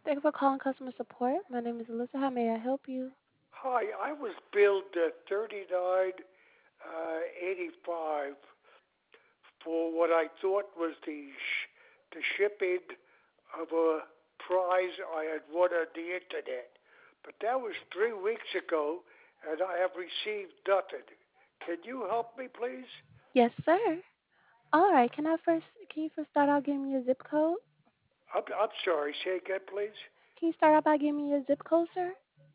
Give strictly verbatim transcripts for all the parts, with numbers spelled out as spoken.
Thank you for calling customer support. My name is Alyssa. How may I help you? Hi, I was billed uh, thirty nine uh, eighty five for what I thought was the sh- the shipping of a prize I had won on the internet, but that was three weeks ago, and I have received nothing. Can you help me, please? Yes, sir. All right. Can I first? Can you first start out giving me your zip code? I'm I'm sorry. Say again, please. Can you start out by giving me your zip code, sir?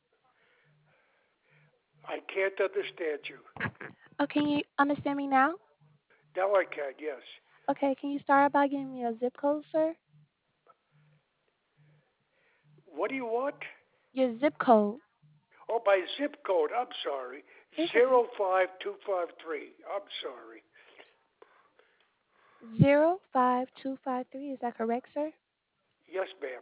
I can't understand you. Oh, can you understand me now? Now I can. Yes. Okay. Can you start out by giving me your zip code, sir? What do you want? Your zip code. Oh, my zip code. I'm sorry. It's okay. Zero five two five three. I'm sorry. Zero five two five three. Is that correct, sir? Yes, ma'am.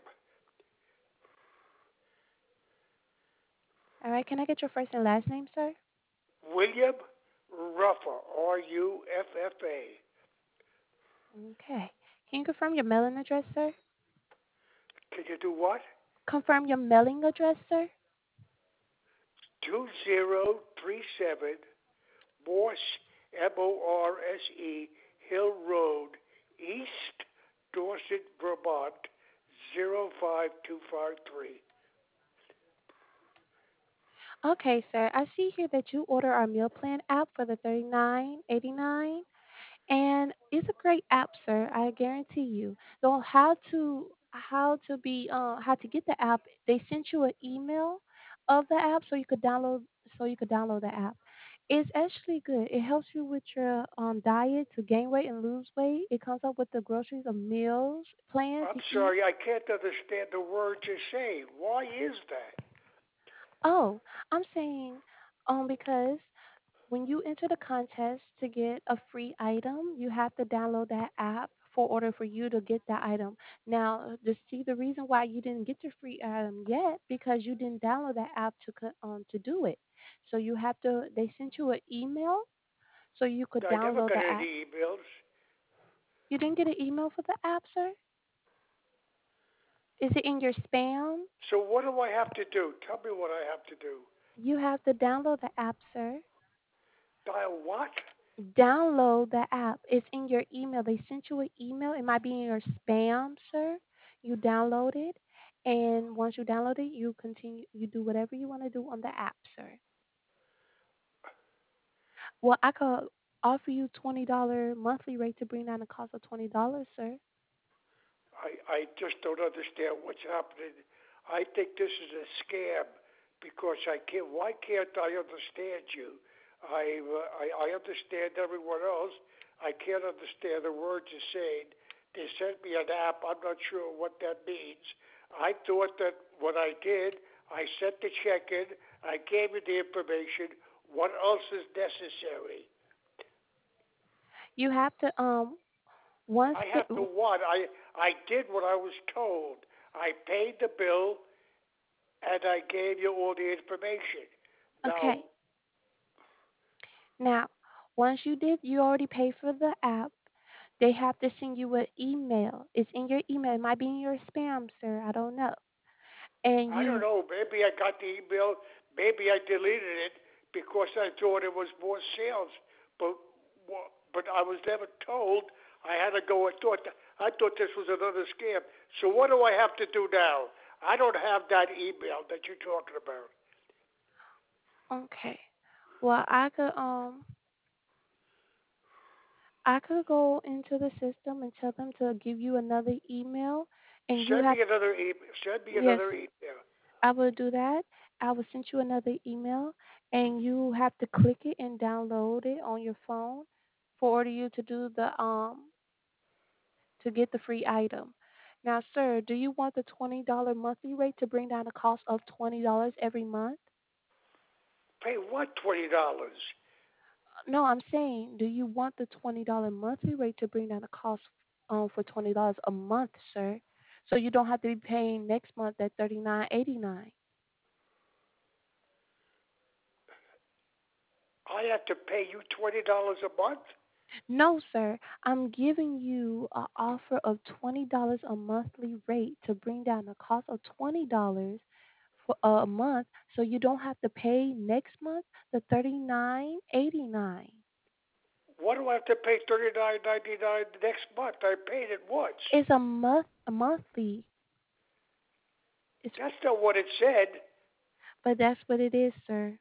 All right. Can I get your first and last name, sir? William Ruffa. R U F F A. Okay. Can you confirm your mailing address, sir? Can you do what? Confirm your mailing address, sir. Two zero three seven Morse M O R S E Hill Road, East Dorset, Vermont. Zero five two five three. Okay, sir. I see here that you order our meal plan app for the thirty-nine eighty-nine. And it's a great app, sir. I guarantee you. So how to how to be uh, how to get the app? They sent you an email of the app so you could download so you could download the app. It's actually good. It helps you with your um, diet to gain weight and lose weight. It comes up with the groceries of meals plan I'm to eat. sorry, I can't understand the words you're saying. Why is that? Oh, I'm saying um because when you enter the contest to get a free item, you have to download that app for order for you to get that item. Now, to see the reason why you didn't get your free item yet because you didn't download that app to co- um to do it. So you have to. They sent you an email so you could I never download got the app. any emails. You didn't get an email for the app, sir? Is it in your spam? So what do I have to do? Tell me what I have to do. You have to download the app, sir. Dial what? Download the app. It's in your email. They sent you an email. It might be in your spam, sir. You download it, and once you download it, you continue. You do whatever you want to do on the app, sir. Well, I could offer you twenty dollar monthly rate to bring down the cost of twenty dollars, sir. I, I just don't understand what's happening. I think this is a scam because I can't. Why can't I understand you? I, uh, I I understand everyone else. I can't understand the words you're saying. They sent me an app. I'm not sure what that means. I thought that what I did, I sent the check in. I gave you the information. What else is necessary? You have to um once I the have to what? I I did what I was told. I paid the bill and I gave you all the information. Now, okay. Now, once you did, you already paid for the app. They have to send you an email. It's in your email. It might be in your spam, sir. I don't know. And I don't you know. Maybe I got the email. Maybe I deleted it because I thought it was more sales. But but I was never told I had to go. I thought I thought this was another scam. So what do I have to do now? I don't have that email that you're talking about. okay. Well, I could um I could go into the system and tell them to give you another email and you Send have me another email. Send me yes, another email. I will do that. I will send you another email and you have to click it and download it on your phone for order you to do the um to get the free item. Now, sir, do you want the twenty dollar monthly rate to bring down the cost of twenty dollars every month? Pay what? Twenty dollars. No, I'm saying, do you want the twenty dollar monthly rate to bring down the cost um, for twenty dollars a month, sir? So you don't have to be paying next month at thirty nine eighty nine. I have to pay you twenty dollars a month. No, sir. I'm giving you an offer of twenty dollars a monthly rate to bring down the cost of twenty dollars for a month so you don't have to pay next month the thirty-nine eighty-nine. Why do I have to pay thirty nine ninety nine next month? I paid it once. It's a month a monthly. It's That's not what it said. but that's what it is, sir.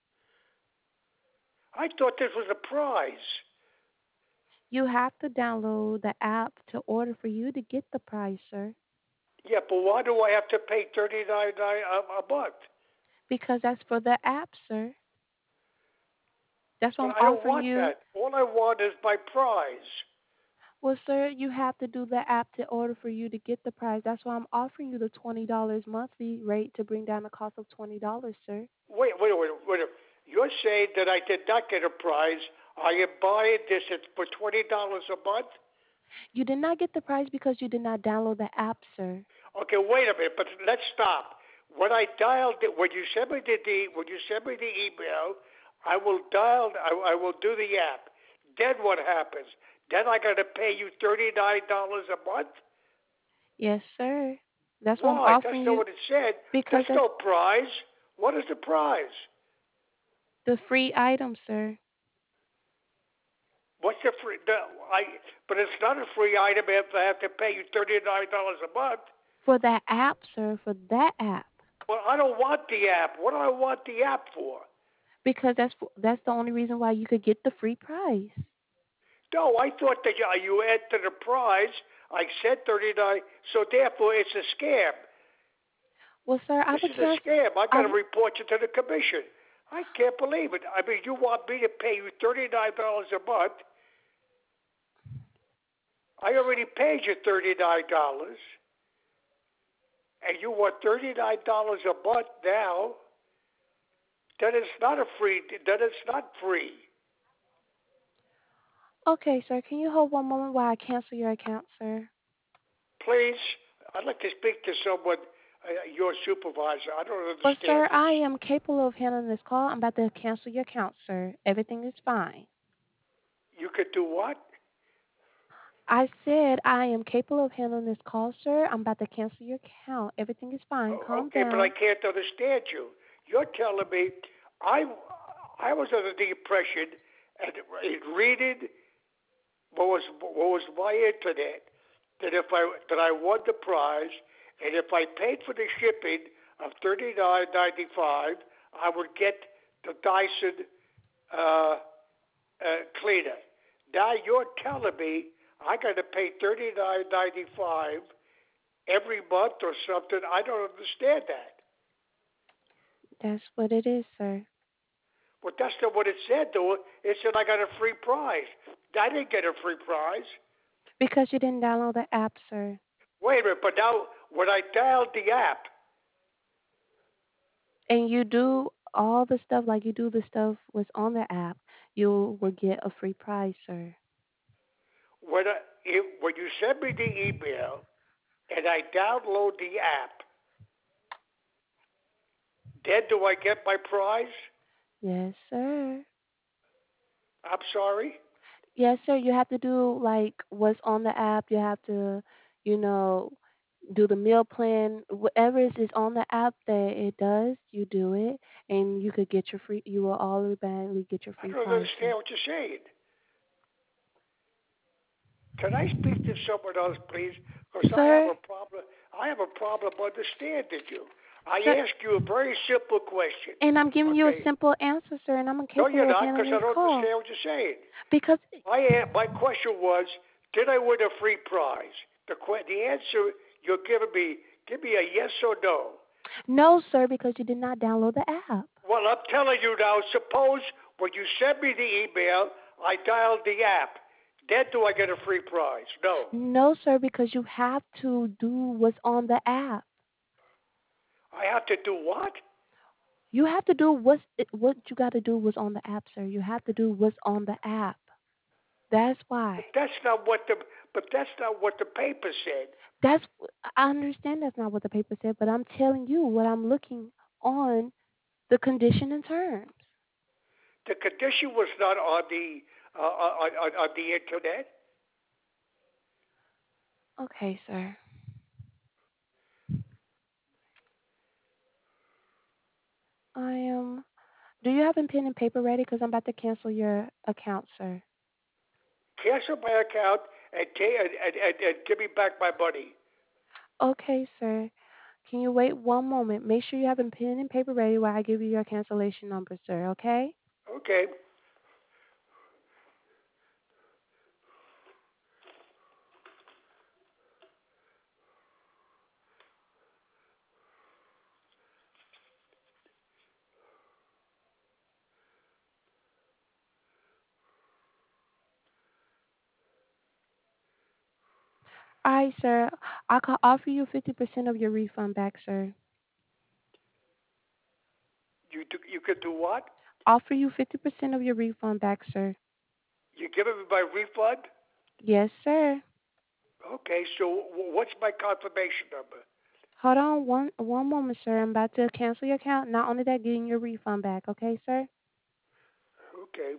I thought this was a prize. You have to download the app to order for you to get the price, sir. Yeah, but why do I have to pay thirty nine a, a month? Because that's for the app, sir. That's what But I'm I don't offering want you. that. All I want is my prize. Well, sir, you have to do the app to order for you to get the price. That's why I'm offering you the twenty dollars monthly rate to bring down the cost of twenty dollars, sir. Wait, wait, wait, wait. You're saying that I did not get a prize. I am buying this at, for twenty dollars a month? You did not get the price because you did not download the app, sir. Okay, wait a minute, but let's stop. When I dialed it, when you send me the, the when you send me the email, I will dial. I, I will do the app. Then what happens? Then I got to pay you thirty nine dollars a month. Yes, sir. That's what I'm Why? That's offering not you what it said. because There's that's no prize. What is the prize? the free item, sir. What's the free? The, I. But it's not a free item if I have to pay you thirty nine dollars a month. For that app, sir, for that app. Well, I don't want the app. What do I want the app for? Because that's that's the only reason why you could get the free price. No, I thought that you, you entered the prize. I said thirty-nine, so therefore it's a scam. Well, sir, I This would is a cancel. scam. I I got to would, report you to the commission. I can't believe it. I mean, you want me to pay you thirty-nine dollars a month? I already paid you thirty-nine dollars, and you want thirty-nine dollars a month now? Then it's not a free. Then it's not free. okay, sir. Can you hold one moment while I cancel your account, sir? Please, I'd like to speak to someone, uh, your supervisor. I don't Well, understand sir, this. I am capable of handling this call. I'm about to cancel your account, sir. Everything is fine. You could do what? I said I am capable of handling this call, sir. I'm about to cancel your account. Everything is fine. Oh, Calm okay, but I down. can't understand you. You're telling me I I was under the impression and in reading what was what was my internet that if I that I won the prize and if I paid for the shipping of thirty nine ninety five, I would get the Dyson uh, uh, cleaner. Now you're telling me I got to pay thirty nine ninety five every month or something. I don't understand that. That's what it is, sir. Well, that's not what it said, though. It said I got a free prize. I didn't get a free prize. Because you didn't download the app, sir. Wait a minute, but now when I dialed the app, And you do all the stuff like you do the stuff was on the app, you will get a free prize, sir. when I, it, when you send me the email and I download the app, then do I get my prize? Yes, sir. I'm sorry. Yes, sir. You have to do like what's on the app. You have to, you know, do the meal plan. Whatever is, is on the app that it does, you do it, and you could get your free. You will automatically get your I free don't prize, sir. understand what you're saying. Can I speak to someone else, please? Because I have Sir, a problem. I have a problem understanding you. I sir, ask you a very simple question. and I'm giving you a Okay. simple answer, sir, and I'm No, you're incapable of not, handling because I this don't call understand what you're saying. because My my question was, did I win a free prize? The the answer you're giving me, give me a yes or no. no, sir, because you did not download the app. Well, I'm telling you now. Suppose when you send me the email, I dialed the app. Then do I get a free prize? No. No, sir, because you have to do what's on the app. I have to do what? You have to do what's what you got to do was on the app, sir. You have to do what's on the app. That's why. But that's not what the but that's not what the paper said. That's I understand that's not what the paper said, but I'm telling you what I'm looking on the condition and terms. The condition was not on the uh, on, on on the internet. Okay, sir. I am. Do you have a pen and paper ready? Because I'm about to cancel your account, sir. Cancel my account and, ta- and, and, and, and give me back my money. Okay, sir. Can you wait one moment? Make sure you have a pen and paper ready while I give you your cancellation number, sir, okay? Okay. All right, sir. I can offer you fifty percent of your refund back, sir. You do, you could do what? Offer you fifty percent of your refund back, sir. You giving me my refund? Yes, sir. Okay. So what's my confirmation number? Hold on one one moment, sir. I'm about to cancel your account. Not only that, getting your refund back, okay, sir? Okay.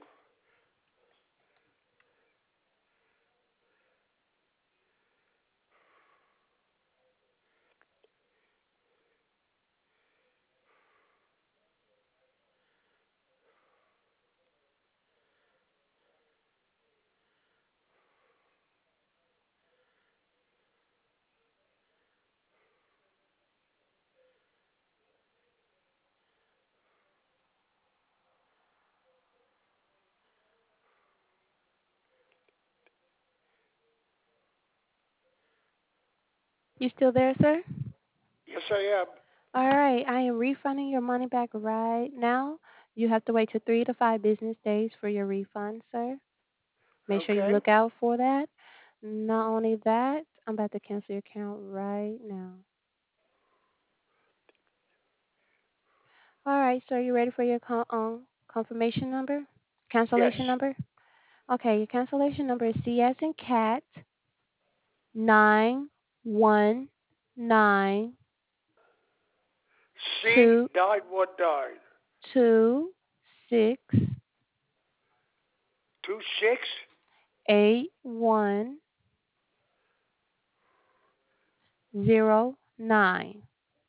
You still there, sir? Yes, I am. All right, I am refunding your money back right now. You have to wait till three to five business days for your refund, sir. Make sure you Okay. look out for that. Not only that, I'm about to cancel your account right now. All right, sir, you ready for your con- um, confirmation number? Yes. Cancellation number? Okay, your cancellation number is C as in cat nine one nine C two nine one nine two six two six. eight one zero nine.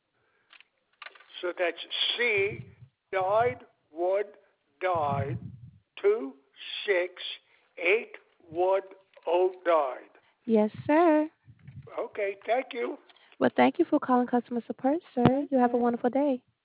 So that's C nine one nine two six eight one zero nine. Yes, sir. Okay. Thank you. Well, thank you for calling customer support, sir. You have a wonderful day.